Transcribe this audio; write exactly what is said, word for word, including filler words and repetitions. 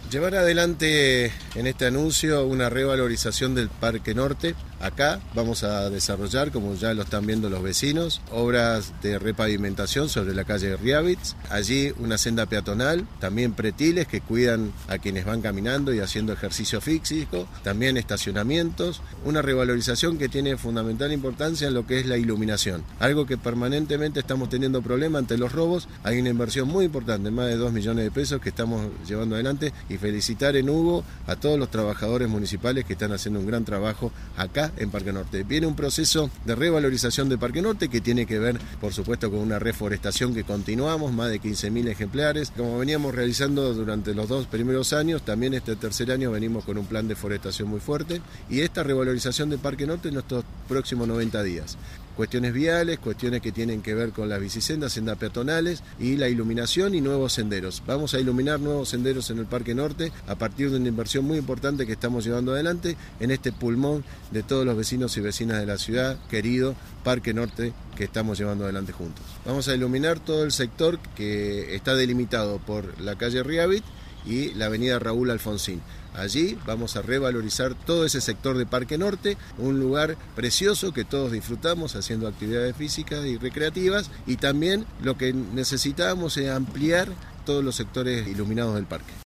Llevar adelante en este anuncio una revalorización del Parque Norte. Acá vamos a desarrollar, como ya lo están viendo los vecinos, obras de repavimentación sobre la calle Riavitz. Allí una senda peatonal, también pretiles que cuidan a quienes van caminando y haciendo ejercicio físico, también estacionamientos. Una revalorización que tiene fundamental importancia en lo que es la iluminación, algo que permanentemente estamos teniendo problema ante los robos. Hay una inversión muy importante, más de dos millones de pesos que estamos llevando adelante, y felicitar en Hugo a todos los trabajadores municipales que están haciendo un gran trabajo acá en Parque Norte. Viene un proceso de revalorización de Parque Norte que tiene que ver, por supuesto, con una reforestación que continuamos, más de quince mil ejemplares. Como veníamos realizando durante los dos primeros años, también este tercer año venimos con un plan de forestación muy fuerte, y esta revalorización de Parque Norte en estos próximos noventa días. Cuestiones viales, cuestiones que tienen que ver con las bicisendas, sendas peatonales y la iluminación y nuevos senderos. Vamos a iluminar nuevos senderos en el Parque Norte a partir de una inversión muy importante que estamos llevando adelante en este pulmón de todos los vecinos y vecinas de la ciudad, querido Parque Norte, que estamos llevando adelante juntos. Vamos a iluminar todo el sector que está delimitado por la calle Riavitz y la avenida Raúl Alfonsín. Allí vamos a revalorizar todo ese sector de Parque Norte, un lugar precioso que todos disfrutamos haciendo actividades físicas y recreativas, y también lo que necesitamos es ampliar todos los sectores iluminados del parque.